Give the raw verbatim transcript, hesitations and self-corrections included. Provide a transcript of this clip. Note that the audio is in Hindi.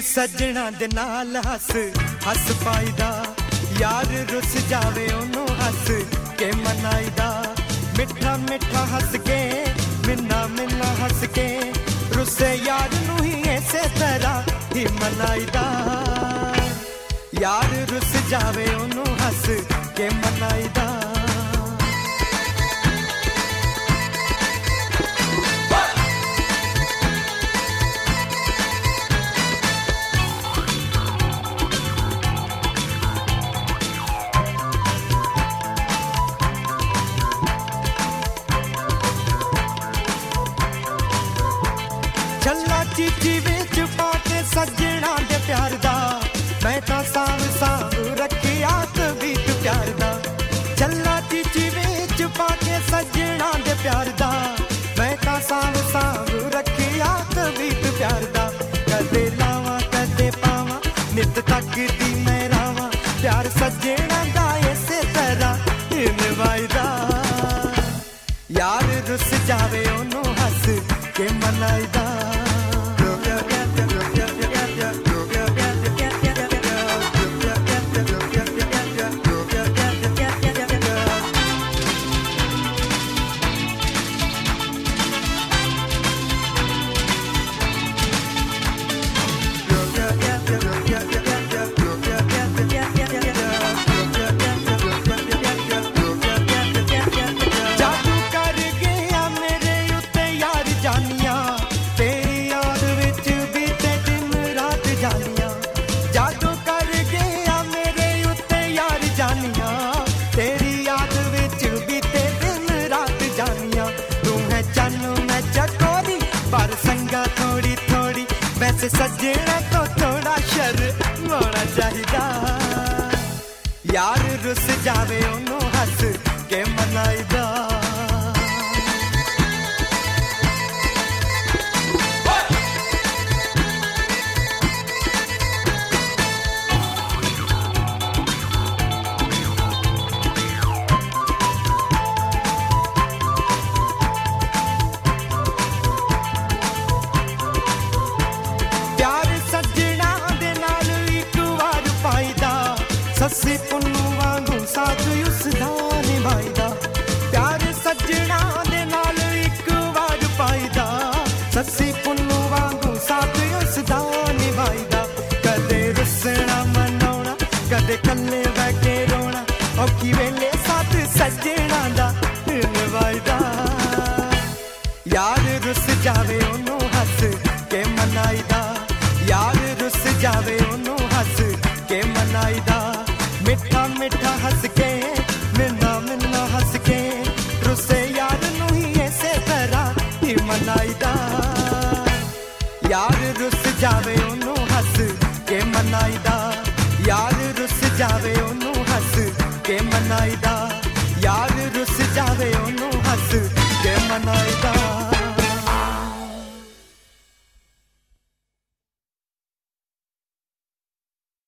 सजना दे नाल हस हस पाईदा, यार रुस जावे ओनू हस के मनाईदा। मिठा मिठा हस के मिन्ना मिन्ना हस के रुसे यार नू ही इसे तरह ही मनाईदा। यार रुस जावे ओनू हस के मनाईदा। झल्ला चीची विच पाके सजना दे प्यार दा, मैं तां सांव सांव रखिया तबीत प्यार दा। झल्ला चीची विच पाके सजना दे प्यार दा, मैं तां सांव सांव रखिया तबीत प्यार दा। कदे लावां कदे पावां नित तकदी मैं रावां, प्यार सजना दा इसे तरह निभाईदा। यार रुस जावे ओनू हस के मनाईदा। थोड़ी थोड़ी वैसे सजना को थोड़ा शर्म होना चाहिदा। यार रुस जावे ओनू हस के मनाईदा। सस्सी पुन्नू वांगू साथ उसदा निभाईदा, प्यार सजना दे नाल इक वार पाईदा। सस्सी पुन्नू वांगू साथ उसदा निभाईदा। कदे रुसना मनाउणा कदे कल्ले बह के रोना, औखी वेले साथ सजना दा निभाईदा। यार रुस जावे ओनू हस के मनाईदा। यार रुस जावे ओनू हस के मनाईदा। मिठा मिठा हस के मिन्ना मिन्ना हस के रुसे यार नू ही इसे तरह ही मनाईदा। यार रुस जावे ओनू हस के मनाईदा। यार रुस जावे ओनू हस के मनाईदा। यार रुस जावे ओनू हस के मनाईदा।